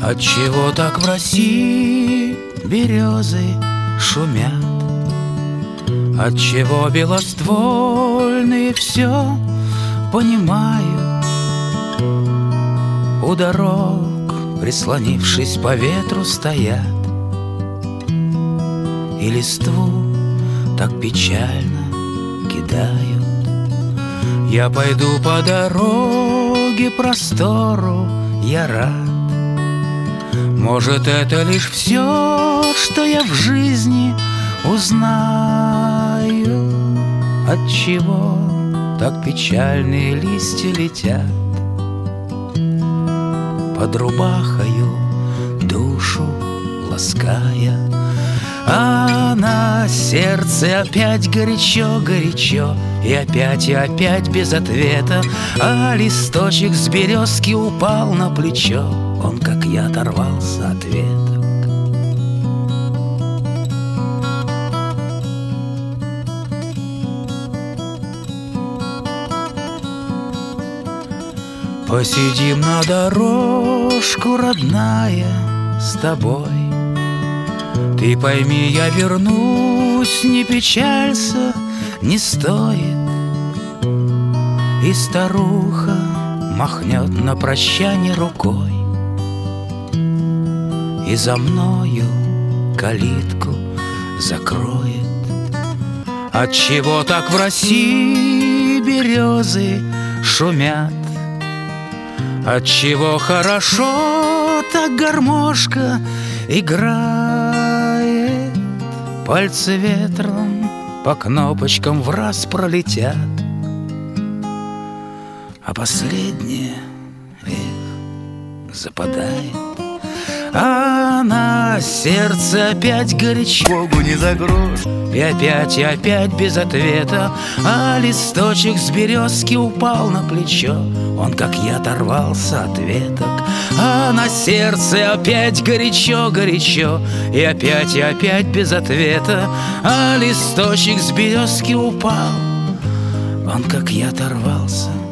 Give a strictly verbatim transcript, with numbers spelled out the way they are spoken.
Отчего так в России березы шумят? Отчего белоствольные все понимают? У дорог, прислонившись по ветру, стоят и листву так печально кидают. Я пойду по дороге простору, я рад. Может, это лишь все, что я в жизни узнаю. Отчего так печальные листья летят под рубахою, душу лаская, а на сердце опять горячо-горячо, и опять, и опять без ответа. А листочек с березки упал на плечо, он, как я, оторвался от веток. Посидим на дорожку, родная, с тобой. Ты пойми, я вернусь, не печалься, не стоит. И старуха махнет на прощание рукой, и за мною калитку закроет. Отчего так в России березы шумят? Отчего хорошо так гармошка играет? Пальцы ветром по кнопочкам враз пролетят, а последнее их западает. А на сердце опять горячо, Богу не за грош, и опять, и опять без ответа. А листочек с березки упал на плечо, он, как я, оторвался от веток. А на сердце опять горячо-горячо, и опять, и опять без ответа. А листочек с березки упал, он, как я, оторвался